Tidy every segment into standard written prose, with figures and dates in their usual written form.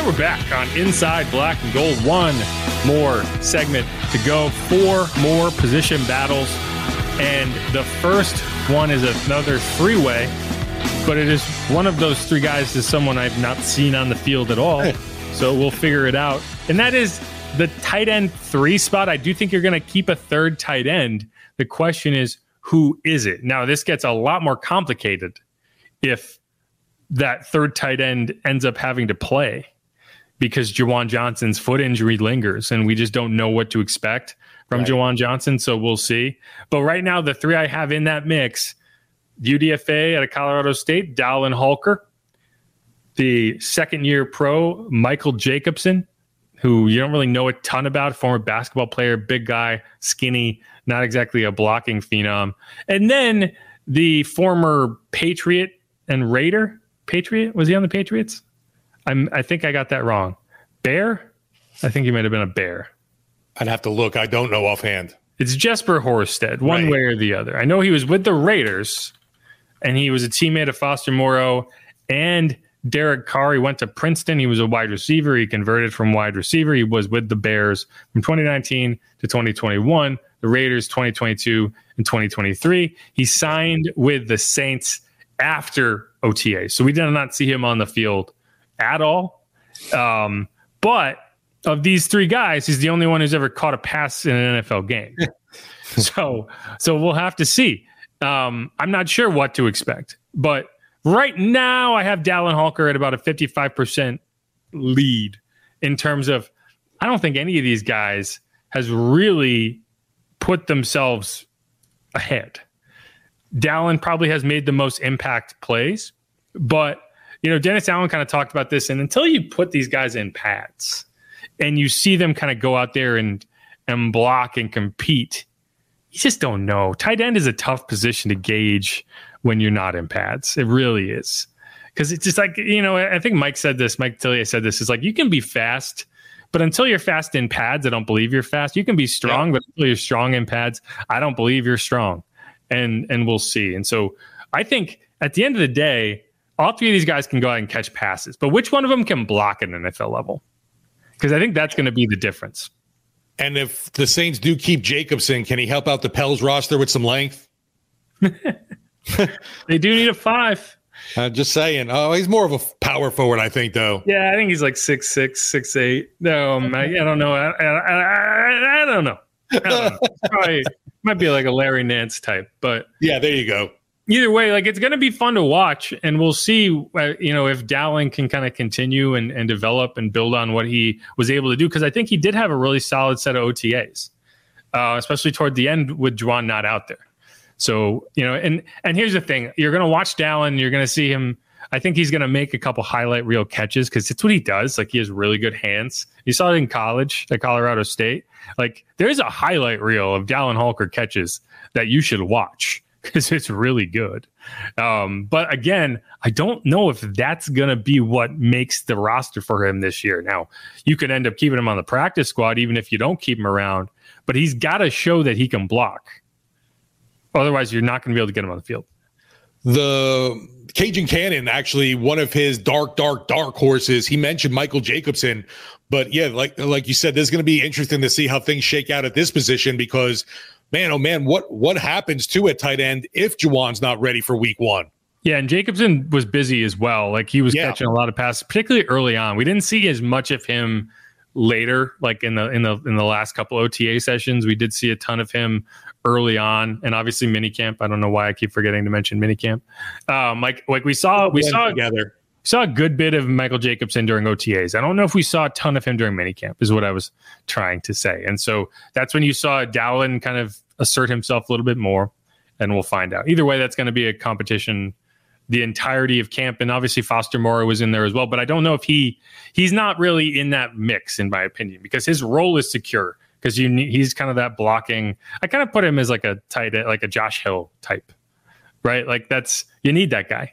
We're back on Inside Black and Gold. One more segment to go. 4 more position battles. And the first one is another three-way, but it is one of those 3 guys is someone I've not seen on the field at all. So we'll figure it out. And that is the tight end 3 spot. I do think you're going to keep a third tight end. The question is, who is it? Now, this gets a lot more complicated if that third tight end ends up having to play, because Juwan Johnson's foot injury lingers, and we just don't know what to expect from Juwan Johnson, so we'll see. But right now, the 3 I have in that mix, UDFA out of Colorado State, Dallin Holker, the second-year pro, Michael Jacobson, who you don't really know a ton about, former basketball player, big guy, skinny, not exactly a blocking phenom. And then the former Patriot and Raider. Patriot? Was he on the Patriots? I think I got that wrong. Bear? I think he might have been a Bear. I'd have to look. I don't know offhand. It's Jesper Horsted, one way or the other. I know he was with the Raiders, and he was a teammate of Foster Moreau and Derek Carr. He went to Princeton. He was a wide receiver. He converted from wide receiver. He was with the Bears from 2019 to 2021, the Raiders 2022 and 2023. He signed with the Saints after OTA. So we did not see him on the field at all. But of these 3 guys, he's the only one who's ever caught a pass in an NFL game. So we'll have to see. I'm not sure what to expect. But right now, I have Dallin Holker at about a 55% lead in terms of, I don't think any of these guys has really put themselves ahead. Dallin probably has made the most impact plays, but Dennis Allen kind of talked about this, and until you put these guys in pads and you see them kind of go out there and block and compete, you just don't know. Tight end is a tough position to gauge when you're not in pads. It really is. Because it's just like, I think Mike Tillier said this, is like, you can be fast, but until you're fast in pads, I don't believe you're fast. You can be strong, but until you're strong in pads, I don't believe you're strong. And we'll see. And so I think at the end of the day, all 3 of these guys can go out and catch passes, but which one of them can block at an NFL level? Because I think that's going to be the difference. And if the Saints do keep Jacobson, can he help out the Pels roster with some length? They do need a 5. Just saying. Oh, he's more of a power forward, I think, though. Yeah, I think he's like 6'6", 6'8". No, I don't know. I don't know. Probably might be like a Larry Nance type, but yeah, there you go. Either way, like, it's going to be fun to watch, and we'll see, if Dallin can kind of continue and develop and build on what he was able to do, because I think he did have a really solid set of OTAs, especially toward the end with Juwan not out there. So, and here's the thing. You're going to watch Dallin. You're going to see him. I think he's going to make a couple highlight reel catches because it's what he does. Like, he has really good hands. You saw it in college at Colorado State. Like, there's a highlight reel of Dallin Holker catches that you should watch because it's really good. But again, I don't know if that's going to be what makes the roster for him this year. Now, you could end up keeping him on the practice squad even if you don't keep him around, but he's got to show that he can block. Otherwise, you're not going to be able to get him on the field. The Cajun Cannon, actually, one of his dark horses, he mentioned Michael Jacobson. But yeah, like you said, this is going to be interesting to see how things shake out at this position because, man, oh man, what happens to a tight end if Juwan's not ready for week 1? Yeah, and Jacobson was busy as well. Like, he was catching a lot of passes, particularly early on. We didn't see as much of him later, like in the last couple OTA sessions. We did see a ton of him early on, and obviously minicamp. I don't know why I keep forgetting to mention minicamp. Like we saw together. Saw a good bit of Michael Jacobson during OTAs. I don't know if we saw a ton of him during minicamp, is what I was trying to say. And so that's when you saw Dallin kind of assert himself a little bit more, and we'll find out. Either way, that's going to be a competition the entirety of camp, and obviously Foster Moreau was in there as well. But I don't know if he's not really in that mix, in my opinion, because his role is secure. Because he's kind of that blocking. I kind of put him as like a tight end, like a Josh Hill type, right? Like, you need that guy.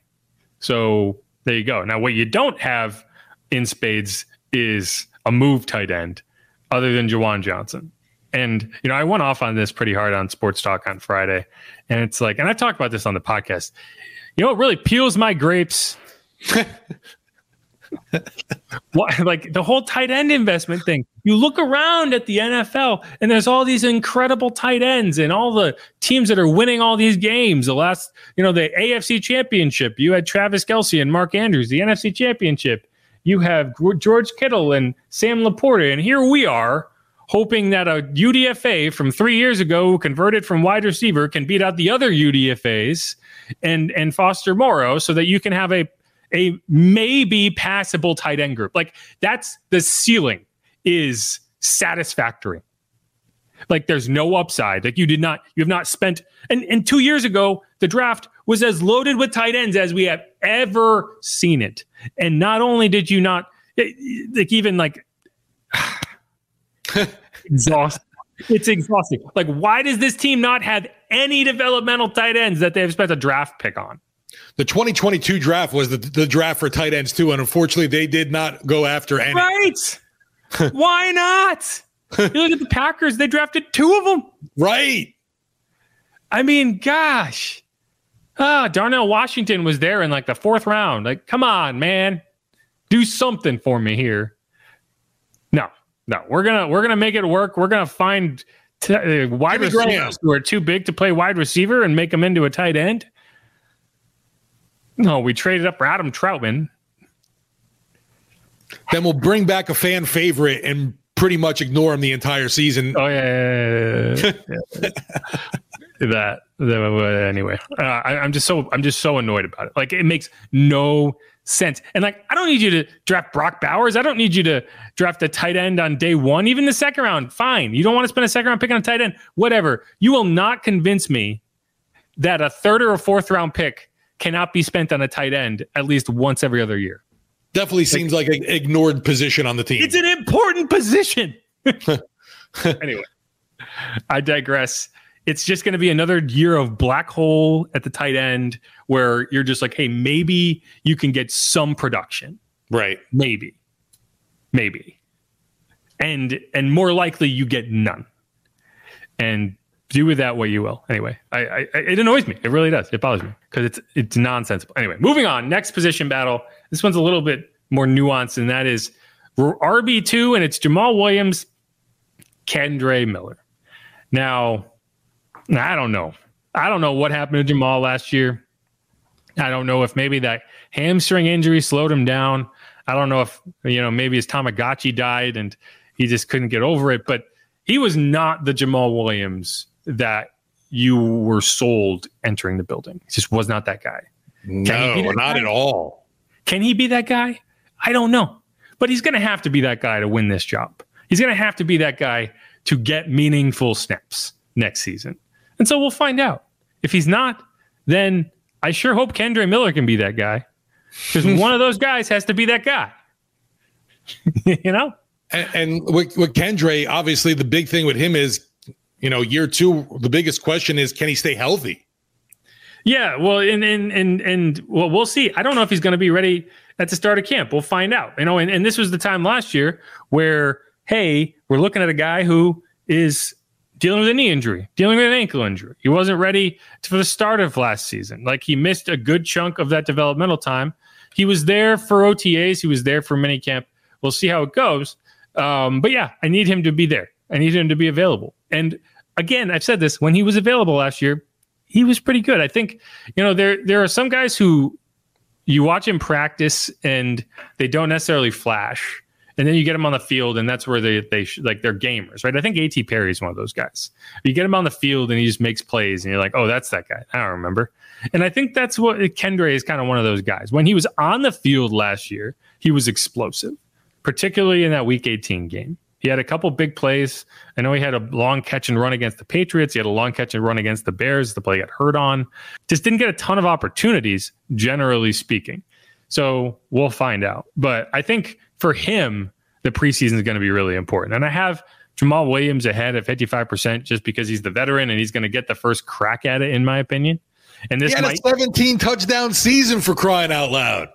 So there you go. Now, what you don't have in spades is a move tight end other than Juwan Johnson. And, I went off on this pretty hard on Sports Talk on Friday. And it's like, and I talked about this on the podcast. What really peels my grapes What, like the whole tight end investment thing. You look around at the NFL and there's all these incredible tight ends and all the teams that are winning all these games. The last, the AFC Championship, you had Travis Kelce and Mark Andrews. The NFC Championship, you have George Kittle and Sam Laporta. And here we are hoping that a UDFA from 3 years ago who converted from wide receiver can beat out the other UDFAs and Foster Moreau so that you can have a maybe passable tight end group. Like that's the ceiling is satisfactory. Like there's no upside. Like you have not spent, and 2 years ago, the draft was as loaded with tight ends as we have ever seen it. And not only did you not, exhausting. It's exhausting. Like, why does this team not have any developmental tight ends that they've spent a draft pick on? The 2022 draft was the draft for tight ends too, and unfortunately, they did not go after any. Right? Why not? You look at the Packers; they drafted 2 of them. Right. I mean, gosh. Darnell Washington was there in like the 4th round. Like, come on, man, do something for me here. No, we're gonna make it work. We're gonna find wide receivers who are too big to play wide receiver and make them into a tight end. No, we traded up for Adam Troutman. Then we'll bring back a fan favorite and pretty much ignore him the entire season. Oh yeah. Anyway, I'm just so annoyed about it. Like it makes no sense. And like, I don't need you to draft Brock Bowers. I don't need you to draft a tight end on day 1, even the 2nd round. Fine. You don't want to spend a 2nd round pick on a tight end, whatever. You will not convince me that a 3rd or a 4th round pick cannot be spent on a tight end at least once every other year. Definitely seems like an ignored position on the team. It's an important position. Anyway, I digress. It's just going to be another year of black hole at the tight end where you're just like, hey, maybe you can get some production. Right. Maybe. And more likely you get none. And do with that what you will. Anyway, it annoys me. It really does. It bothers me because it's nonsensical. Anyway, moving on. Next position battle. This one's a little bit more nuanced, and that is RB2, and it's Jamal Williams, Kendre Miller. Now, I don't know. I don't know what happened to Jamal last year. I don't know if maybe that hamstring injury slowed him down. I don't know if, maybe his Tamagotchi died and he just couldn't get over it. But he was not the Jamal Williams that you were sold entering the building. He just was not that guy. No, not at all. Can he be that guy? I don't know. But he's going to have to be that guy to win this job. He's going to have to be that guy to get meaningful snaps next season. And so we'll find out. If he's not, then I sure hope Kendre Miller can be that guy. Because one of those guys has to be that guy. And with Kendre, obviously the big thing with him is, year 2, the biggest question is, can he stay healthy? Yeah, well, and we'll see. I don't know if he's going to be ready at the start of camp. We'll find out. And this was the time last year where, hey, we're looking at a guy who is dealing with a knee injury, dealing with an ankle injury. He wasn't ready for the start of last season. Like he missed a good chunk of that developmental time. He was there for OTAs. He was there for minicamp. We'll see how it goes. But yeah, I need him to be there. I need him to be available. And again, I've said this, when he was available last year, he was pretty good. I think, there are some guys who you watch him practice and they don't necessarily flash. And then you get them on the field, and that's where they're gamers, right? I think A.T. Perry is one of those guys. You get him on the field, and he just makes plays, and you're like, oh, that's that guy. I don't remember. And I think that's what Kendre is, kind of one of those guys. When he was on the field last year, he was explosive, particularly in that Week 18 game. He had a couple big plays. I know he had a long catch and run against the Patriots. He had a long catch and run against the Bears. The play got hurt on. Just didn't get a ton of opportunities, generally speaking. So we'll find out. But I think for him, the preseason is going to be really important. And I have Jamal Williams ahead at 55% just because he's the veteran and he's going to get the first crack at it, in my opinion. And this he had a 17 touchdown season, for crying out loud.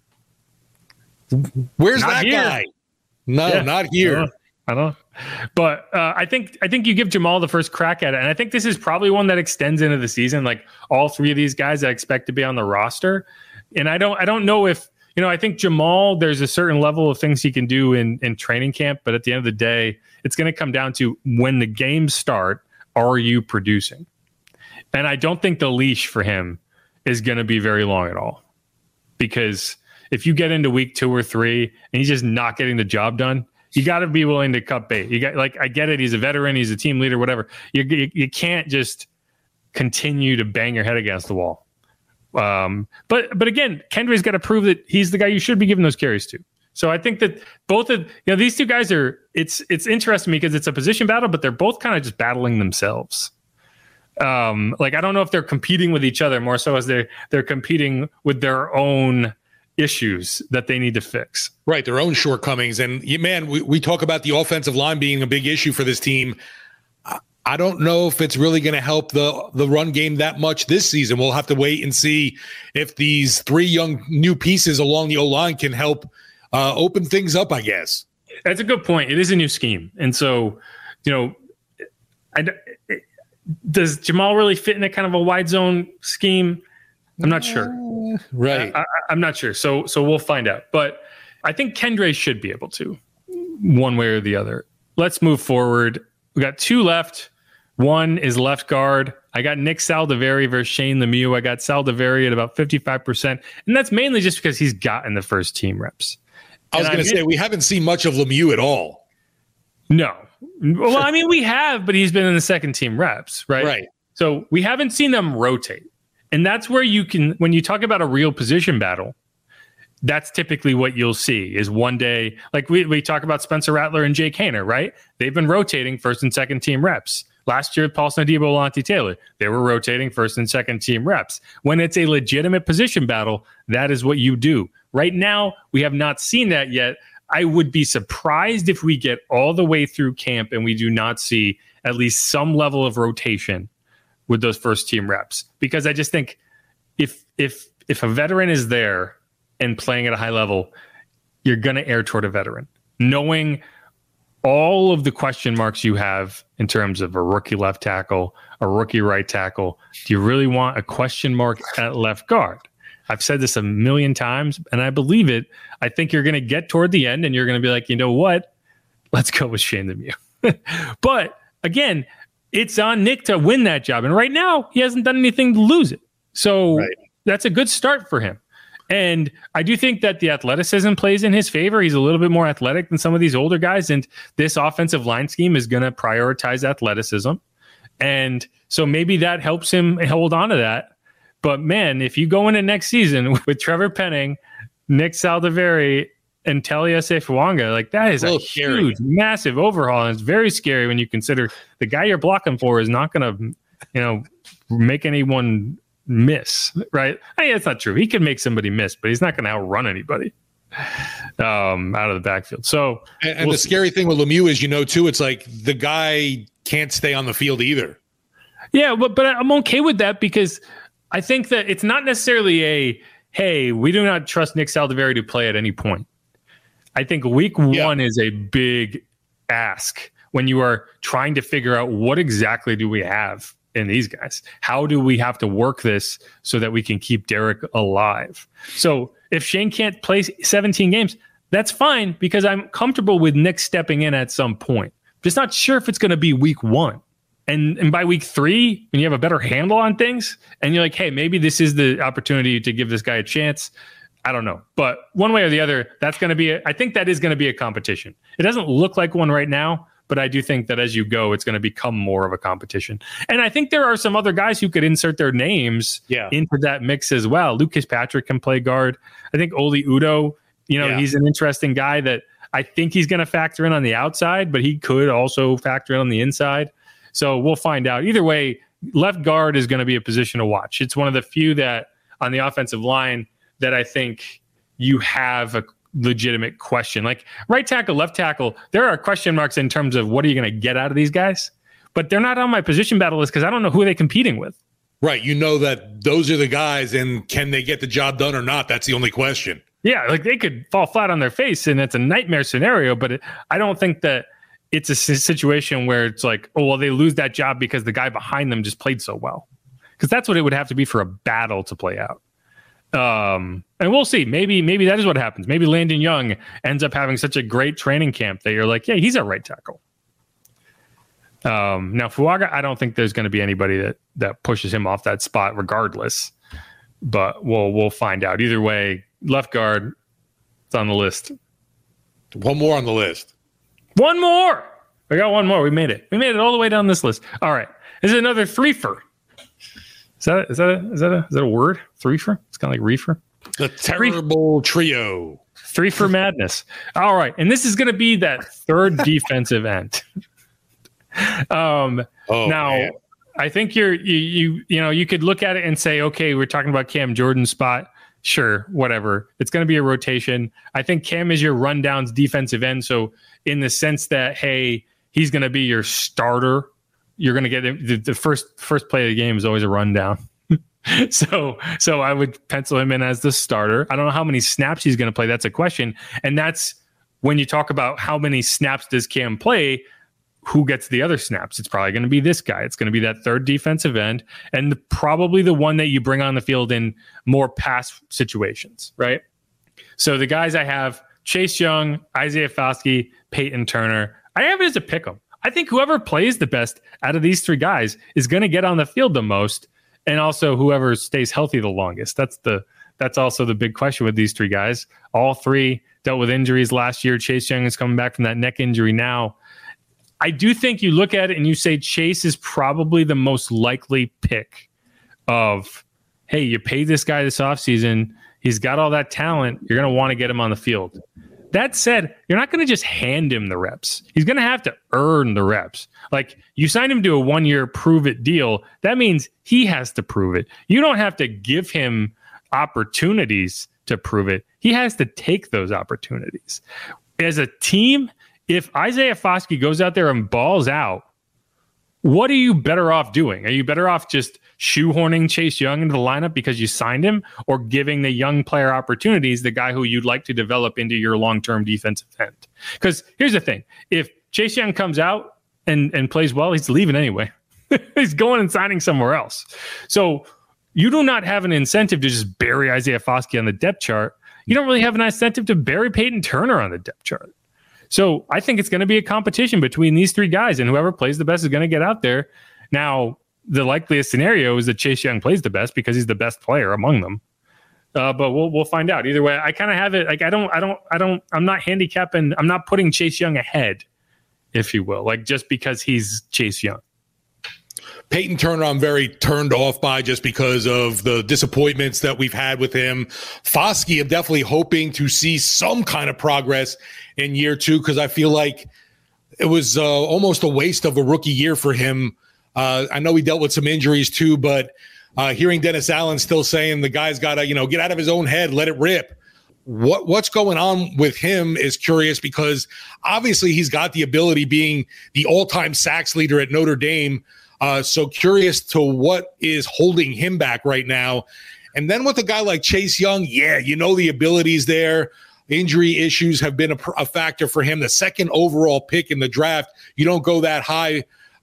Where's that guy? No, not here. I don't know. But I think you give Jamal the first crack at it. And I think this is probably one that extends into the season. Like all 3 of these guys I expect to be on the roster. And I don't know if, I think Jamal, there's a certain level of things he can do in training camp, but at the end of the day, it's going to come down to when the games start, are you producing? And I don't think the leash for him is going to be very long at all, because if you get into week 2 or 3 and he's just not getting the job done, you got to be willing to cut bait. You got, like, I get it. He's a veteran. He's a team leader, whatever. You can't just continue to bang your head against the wall. But again, Kendray's got to prove that he's the guy you should be giving those carries to. So I think that both of these two guys are. It's interesting because it's a position battle, but they're both kind of just battling themselves. Like, I don't know if they're competing with each other more so as they're competing with their own issues that they need to fix. Right, their own shortcomings. And man, we talk about the offensive line being a big issue for this team. I don't know if it's really going to help the run game that much this season. We'll have to wait and see if these 3 young new pieces along the O-line can help open things up, I guess. That's a good point. It is a new scheme. And so, does Jamal really fit in a kind of a wide zone scheme? I'm not sure. Right. I'm not sure. So we'll find out. But I think Kendray should be able to, one way or the other. Let's move forward. We got 2 left. One is left guard. I got Nick Saldiveri versus Shane Lemieux. I got Saldiveri at about 55%. And that's mainly just because he's gotten the first team reps. I was going to say, we haven't seen much of Lemieux at all. No. Well, I mean, we have, but he's been in the second team reps, right? Right. So we haven't seen them rotate. And that's where you can, when you talk about a real position battle, that's typically what you'll see is one day, like we talk about Spencer Rattler and Jake Haener, right? They've been rotating first and second team reps. Last year, Paulson Adebo, Lonnie Taylor, they were rotating first and second team reps. When it's a legitimate position battle, that is what you do. Right now, we have not seen that yet. I would be surprised if we get all the way through camp and we do not see at least some level of rotation with those first team reps, because I just think if a veteran is there and playing at a high level, you're going to err toward a veteran, knowing all of the question marks you have in terms of a rookie left tackle, a rookie right tackle. Do you really want a question mark at left guard? I've said this a million times and I believe it. I think you're going to get toward the end and you're going to be like, you know what? Let's go with Shane Lemieux. But again, it's on Nick to win that job. And right now he hasn't done anything to lose it. So That's a good start for him. And I do think that the athleticism plays in his favor. He's a little bit more athletic than some of these older guys. And this offensive line scheme is going to prioritize athleticism. And so maybe that helps him hold on to that. But man, if you go into next season with Trevor Penning, Nick Saldiveri, and Taliese Fuanga, like that is a huge, massive overhaul. And it's very scary when you consider the guy you're blocking for is not going to, make anyone miss, right? I mean, that's not true. He can make somebody miss, but he's not going to outrun anybody out of the backfield. So, and the scary thing with Lemieux is, too, it's like the guy can't stay on the field either. Yeah, but I'm okay with that because I think that it's not necessarily hey, we do not trust Nick Saldiveri to play at any point. I think week 1 is a big ask when you are trying to figure out what exactly do we have in these guys. How do we have to work this so that we can keep Derek alive? So if Shane can't play 17 games, that's fine because I'm comfortable with Nick stepping in at some point. Just not sure if it's going to be week 1. And by week 3, when you have a better handle on things and you're like, hey, maybe this is the opportunity to give this guy a chance. I don't know. But one way or the other, that's going to be, I think that is going to be a competition. It doesn't look like one right now, but I do think that as you go, it's going to become more of a competition. And I think there are some other guys who could insert their names into that mix as well. Lucas Patrick can play guard. I think Oli Udoh, he's an interesting guy that I think he's going to factor in on the outside, but he could also factor in on the inside. So we'll find out. Either way, left guard is going to be a position to watch. It's one of the few that on the offensive line that I think you have a legitimate question. Like right tackle, left tackle, there are question marks in terms of what are you going to get out of these guys, but they're not on my position battle list because I don't know who they're competing with. Right. That those are the guys and can they get the job done or not? That's the only question. Yeah. Like they could fall flat on their face and it's a nightmare scenario, but I don't think that it's a situation where it's like, oh, well, they lose that job because the guy behind them just played so well. Because that's what it would have to be for a battle to play out. And we'll see. Maybe that is what happens. Maybe Landon Young ends up having such a great training camp that you're like, yeah, he's a right tackle. Now Fuaga, I don't think there's going to be anybody that pushes him off that spot regardless, but we'll find out. Either way, left guard, it's on the list. One more on the list. One more. We got one more. We made it. We made it all the way down this list. All right. This is another threefer. Is that a word? Threefer? It's kind of like reefer. The terrible trio. Threefer madness. All right. And this is going to be that third defensive end. Now, man. I think you could look at it and say, okay, we're talking about Cam Jordan's spot. Sure, whatever. It's going to be a rotation. I think Cam is your rundowns defensive end. So in the sense that, hey, he's going to be your starter, you're going to get the first play of the game is always a rundown. So I would pencil him in as the starter. I don't know how many snaps he's going to play. That's a question. And that's when you talk about how many snaps does Cam play, who gets the other snaps? It's probably going to be this guy. It's going to be that third defensive end and probably the one that you bring on the field in more pass situations, right? So the guys I have, Chase Young, Isaiah Foskey, Peyton Turner, I have it as a pick 'em. I think whoever plays the best out of these three guys is going to get on the field the most, and also whoever stays healthy the longest. That's also the big question with these three guys. All three dealt with injuries last year. Chase Young is coming back from that neck injury now. I do think you look at it and you say Chase is probably the most likely pick of, hey, you paid this guy this offseason. He's got all that talent. You're going to want to get him on the field. That said, you're not going to just hand him the reps. He's going to have to earn the reps. Like, you signed him to a 1-year prove-it deal. That means he has to prove it. You don't have to give him opportunities to prove it. He has to take those opportunities. As a team, if Isaiah Foskey goes out there and balls out, what are you better off doing? Are you better off just shoehorning Chase Young into the lineup because you signed him, or giving the young player opportunities, the guy who you'd like to develop into your long-term defensive end? Because here's the thing. If Chase Young comes out and plays well, he's leaving anyway. He's going and signing somewhere else. So you do not have an incentive to just bury Isaiah Foskey on the depth chart. You don't really have an incentive to bury Peyton Turner on the depth chart. So I think it's going to be a competition between these three guys, and whoever plays the best is going to get out there. Now, the likeliest scenario is that Chase Young plays the best because he's the best player among them. But we'll find out. Either way, I kind of have it like I'm not handicapping. I'm not putting Chase Young ahead, if you will, like just because he's Chase Young. Peyton Turner, I'm very turned off by just because of the disappointments that we've had with him. Foskey, I'm definitely hoping to see some kind of progress in year 2 because I feel like it was almost a waste of a rookie year for him. I know he dealt with some injuries too, but hearing Dennis Allen still saying the guy's got to, get out of his own head, let it rip. What's going on with him is curious because obviously he's got the ability, being the all-time sacks leader at Notre Dame. So curious to what is holding him back right now. And then with a guy like Chase Young, the ability's there. Injury issues have been a factor for him. The second overall pick in the draft, you don't go that high.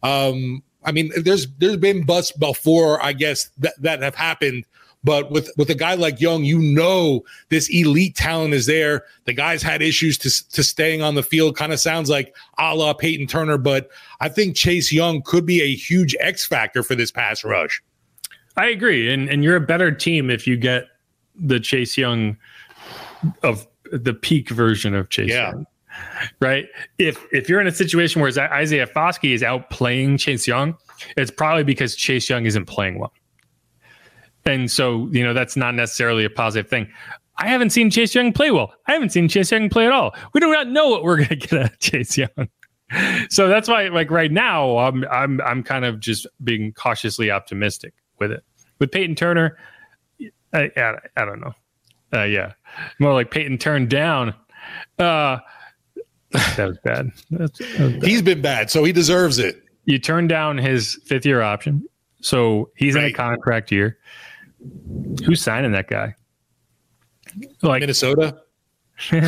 There's been busts before, I guess, that have happened. But with a guy like Young, this elite talent is there. The guy's had issues to staying on the field. Kind of sounds like a la Peyton Turner. But I think Chase Young could be a huge X factor for this pass rush. I agree. And you're a better team if you get the Chase Young of the peak version of Chase Young. Right? If you're in a situation where Isaiah Foskey is outplaying Chase Young, it's probably because Chase Young isn't playing well. And so, that's not necessarily a positive thing. I haven't seen Chase Young play well. I haven't seen Chase Young play at all. We do not know what we're going to get out of Chase Young. So that's why, like right now, I'm kind of just being cautiously optimistic with it. With Peyton Turner, I don't know. More like Peyton turned down. That was bad. That was bad. He's been bad, so he deserves it. You turned down his 5th-year option, so he's in a contract year. Who's signing that guy? Like Minnesota. and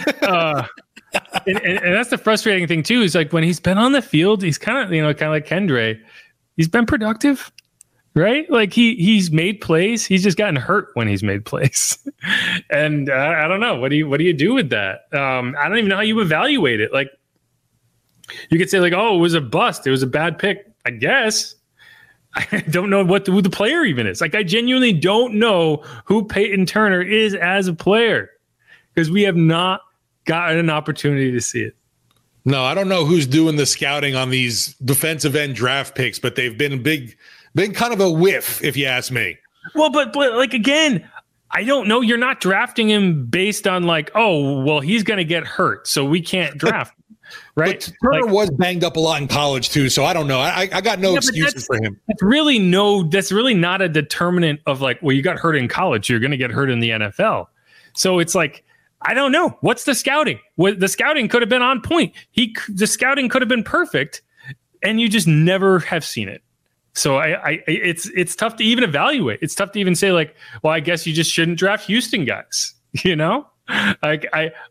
that's the frustrating thing too. Is like when he's been on the field, he's kind of like Kendre. He's been productive, right? Like he's made plays. He's just gotten hurt when he's made plays. And I don't know. What do you do with that? I don't even know how you evaluate it. Like you could say like, oh, it was a bust. It was a bad pick. I guess. I don't know who the player even is. Like I genuinely don't know who Peyton Turner is as a player because we have not gotten an opportunity to see it. No, I don't know who's doing the scouting on these defensive end draft picks, but they've been kind of a whiff, if you ask me. Well, but like, again, I don't know. You're not drafting him based on like, oh, well, he's going to get hurt, so we can't draft him, right? But Turner was banged up a lot in college too, so I don't know. I got no excuses for him. That's really not a determinant of like, well, you got hurt in college, you're going to get hurt in the NFL. So it's like, I don't know. What's the scouting? The scouting could have been on point. The scouting could have been perfect, and you just never have seen it. So it's tough to even evaluate. It's tough to even say like, well, I guess you just shouldn't draft Houston guys. You know, like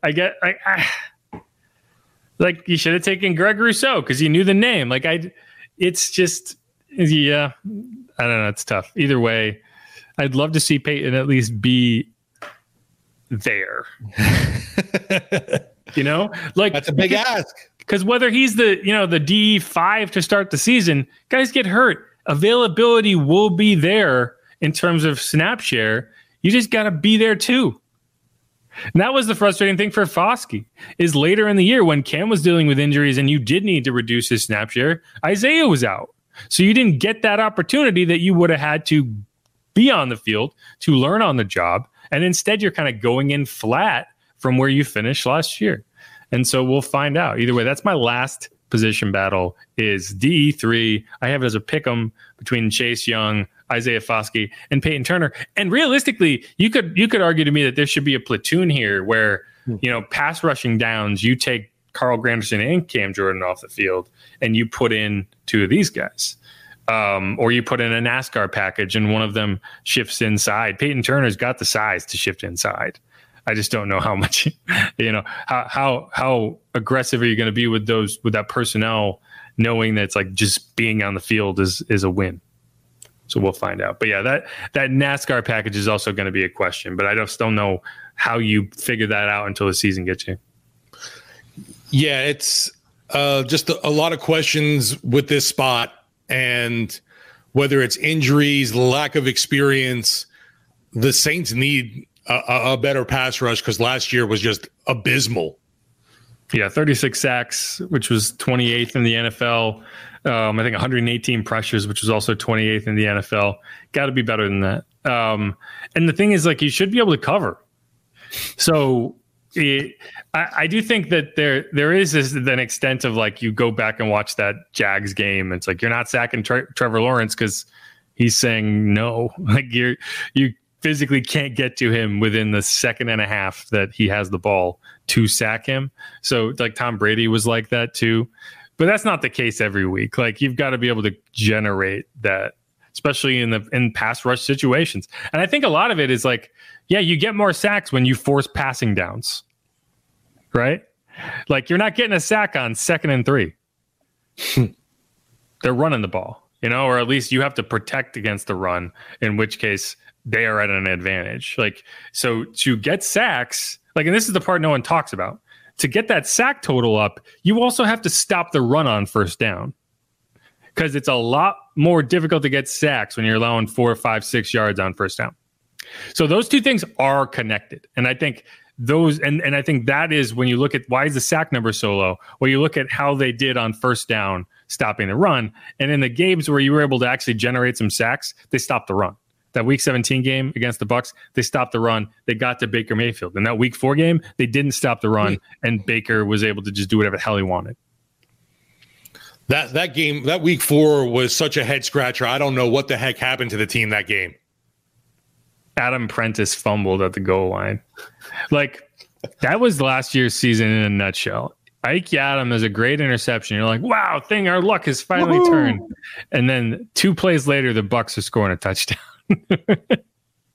like you should have taken Greg Rousseau because you knew the name. Like it's just I don't know. It's tough. Either way, I'd love to see Peyton at least be there. You know, like that's a big ask. Because whether he's the D5 to start the season, guys get hurt. Availability will be there in terms of snap share. You just got to be there too. And that was the frustrating thing for Foskey is later in the year when Cam was dealing with injuries and you did need to reduce his snap share, Isaiah was out. So you didn't get that opportunity that you would have had to be on the field to learn on the job. And instead you're kind of going in flat from where you finished last year. And so we'll find out. Either way, that's my last position battle is DE3. I have it as a pick'em between Chase Young, Isaiah Foskey, and Peyton Turner. And realistically, you could argue to me that there should be a platoon here where, pass rushing downs, you take Carl Granderson and Cam Jordan off the field and you put in two of these guys. Or you put in a NASCAR package and one of them shifts inside. Peyton Turner's got the size to shift inside. I just don't know how much, how aggressive are you going to be with that personnel, knowing that it's like just being on the field is a win. So we'll find out. But yeah, that NASCAR package is also going to be a question, but I just don't know how you figure that out until the season gets you. Yeah, it's just a lot of questions with this spot, and whether it's injuries, lack of experience, the Saints need a better pass rush because last year was just abysmal. Yeah, 36 sacks, which was 28th in the NFL. I think 118 pressures, which was also 28th in the NFL. Got to be better than that. And the thing is, like, you should be able to cover. So I do think that there is an extent of like you go back and watch that Jags game. It's like you're not sacking Trevor Lawrence because he's saying no. Like you physically can't get to him within the second and a half that he has the ball to sack him. So like Tom Brady was like that too, but that's not the case every week. Like you've got to be able to generate that, especially in pass rush situations. And I think a lot of it is like, yeah, you get more sacks when you force passing downs, right? Like you're not getting a sack on 2nd and 3. They're running the ball, or at least you have to protect against the run, in which case they are at an advantage. Like, so to get sacks, like, and this is the part no one talks about, to get that sack total up, you also have to stop the run on first down, because it's a lot more difficult to get sacks when you're allowing 4, 5, 6 yards on first down. So those two things are connected. And I think those, and I think that is when you look at why is the sack number so low? Well, you look at how they did on first down, stopping the run. And in the games where you were able to actually generate some sacks, they stopped the run. That Week 17 game against the Bucs, they stopped the run. They got to Baker Mayfield. In that Week 4 game, they didn't stop the run, and Baker was able to just do whatever the hell he wanted. That game, that Week 4 was such a head scratcher. I don't know what the heck happened to the team that game. Adam Prentice fumbled at the goal line. Like, that was last year's season in a nutshell. Ike Adam is a great interception. You're like, wow, our luck has finally turned. And then 2 plays later, the Bucs are scoring a touchdown. That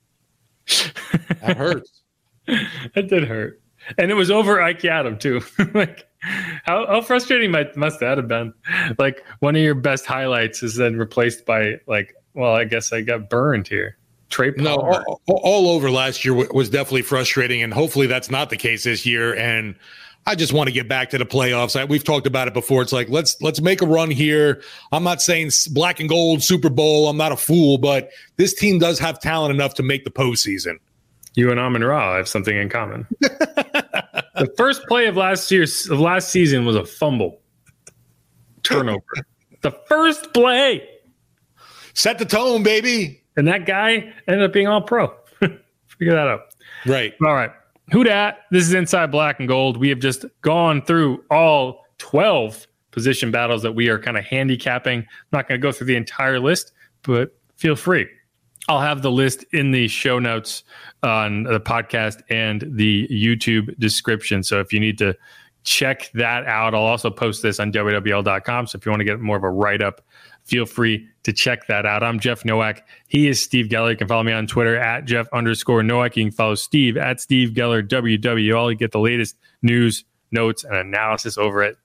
hurts. It did hurt. And it was over Ike Adam, too. Like, how frustrating must that have been? Like, one of your best highlights is then replaced by, like, Well, I guess I got burned here. Trey Palmer. No, all over last year was definitely frustrating, and hopefully that's not the case this year. And I just want to get back to the playoffs. We've talked about it before. It's like let's make a run here. I'm not saying black and gold Super Bowl. I'm not a fool, but this team does have talent enough to make the postseason. You and Amon Ra have something in common. The first play of last season was a fumble turnover. The first play set the tone, baby. And that guy ended up being all pro. Figure that out. Right. All right. Who dat? This is Inside Black and Gold. We have just gone through all 12 position battles that we are kind of handicapping. I'm not going to go through the entire list, but feel free. I'll have the list in the show notes on the podcast and the YouTube description. So if you need to check that out, I'll also post this on WWL.com. So if you want to get more of a write-up, feel free to check that out. I'm Jeff Nowak. He is Steve Geller. You can follow me on Twitter at Jeff_Nowak. You can follow Steve at Steve Geller WWL. You get the latest news, notes, and analysis over at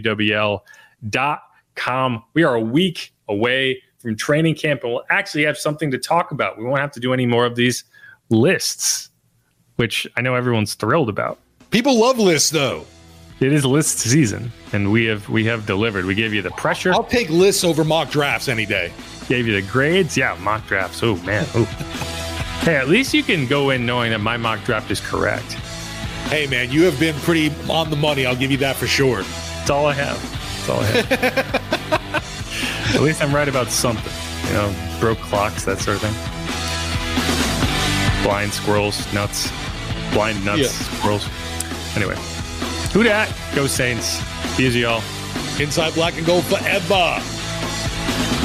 WWL.com. We are a week away from training camp, and we'll actually have something to talk about. We won't have to do any more of these lists, which I know everyone's thrilled about. People love lists, though. It is list season, and we have delivered. We gave you the pressure. I'll take lists over mock drafts any day. Gave you the grades. Yeah, mock drafts. Oh, man. Oh. Hey, at least you can go in knowing that my mock draft is correct. Hey, man, you have been pretty on the money. I'll give you that for sure. That's all I have. That's all I have. At least I'm right about something. You know, broke clocks, that sort of thing. Blind squirrels, nuts. Blind nuts, squirrels. Anyway. Who dat? Go Saints. Easy, y'all. Inside Black and Gold forever.